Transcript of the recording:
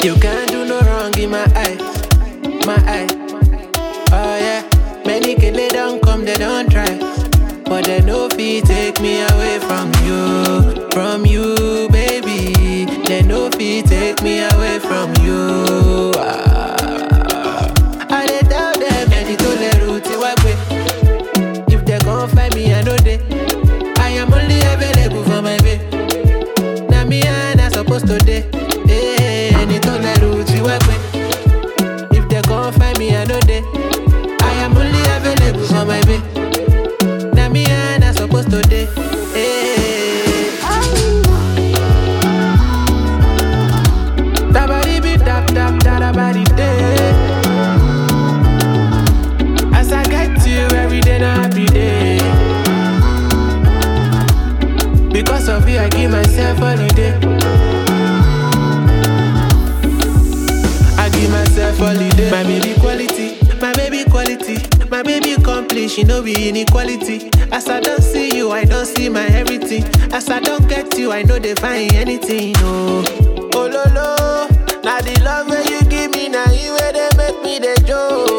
You can't do no wrong in my eye, my eye. Oh yeah, many kele don't come, they don't try, but they no fit take me away from you, baby. They no fit take me away from you. I dey tell them, any to le route way. If they gon' find me, I know they. I am only available for my babe. Now me and I supposed to day. Any to le route way. If they gon' find me, I know they. I am only available for my babe. Now me and I supposed to day. Tabari be tap tap tabari day. As I get you every day, not happy day. Because of you, I give myself holiday. I give myself holiday. My baby quality, my baby quality, my baby complete. She no be inequality. As I don't see you, I don't see my everything. As I don't get you, I know they find anything. Oh lo lo, now the love where you give me, now you where they make me the joke.